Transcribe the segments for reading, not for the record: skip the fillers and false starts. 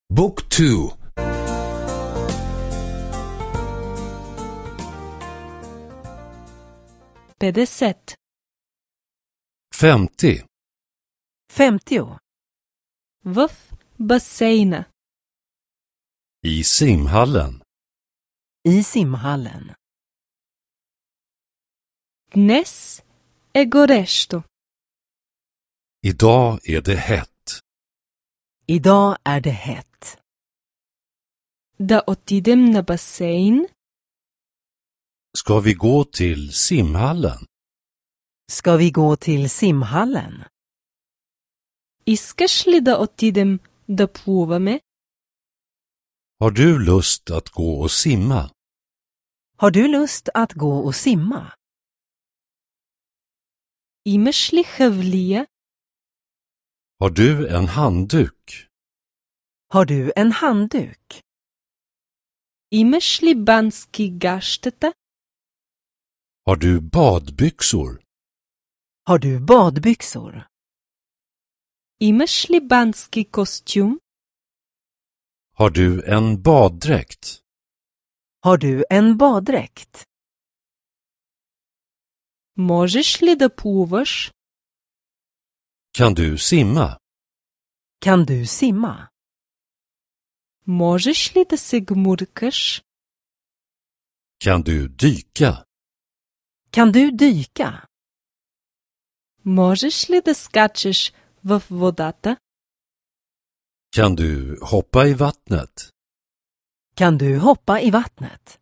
Book 2. 50. 50. 50. В басейна. I simhallen. I simhallen. Днес е горещо. Idag är det hett. Idag är det hett. Да отидем на басейн. Ska vi gå till simhallen? Ska vi gå till simhallen? Искаш ли да отидем да плуваме? Har du lust att gå och simma? Har du lust att gå och simma? Имаш ли хавлия? Har du en handduk? Har du en handduk? Имаш ли бански гащета? Har du badbyxor? Har du badbyxor? Имаш ли бански костюм? Har du en baddräkt? Har du en baddräkt? Можеш ли да плуваш? Kan du simma? Kan du simma? Можеш ли да се гмуркаш? Kan du dyka? Kan du dyka? Можеш ли да скачеш в водата? Kan du hoppa i vattnet? Kan du hoppa i vattnet?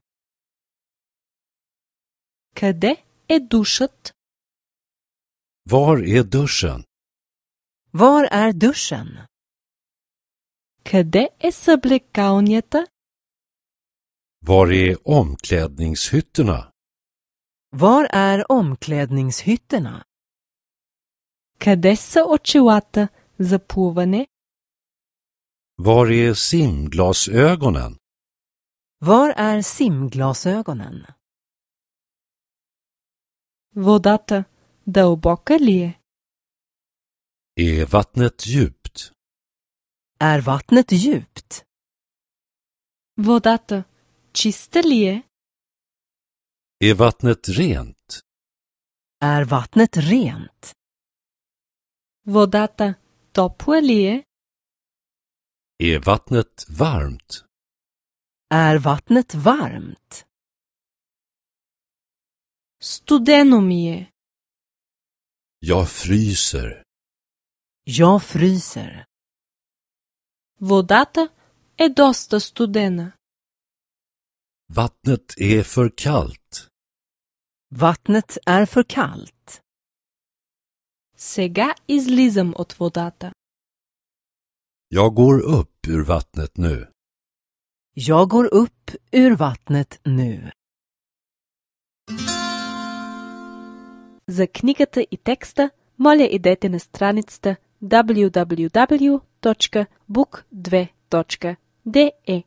Къде е душът? Var är duschen? Var är duschen? Къде е съблекалнята? Var är omklädningshytterna? Var är omklädningshytterna? Къде са очилата за плуване? Var är simglasögonen? Var är simglasögonen? Водата дълбока ли е? Är vattnet djupt? Är vattnet djupt? Водата чиста ли е? Är vattnet rent? Är vattnet rent? Водата топла ли е? Är vattnet varmt? Är vattnet varmt? Студено ми е. Jag fryser. Jag fryser. Водата е доста студена. Vattnet är för kallt. Vattnet är för kallt. Сега излизам от водата. Jag går upp ur vattnet nu. Jag går upp ur vattnet nu. За книгата и текста, моля идете на страницата www.book2.de.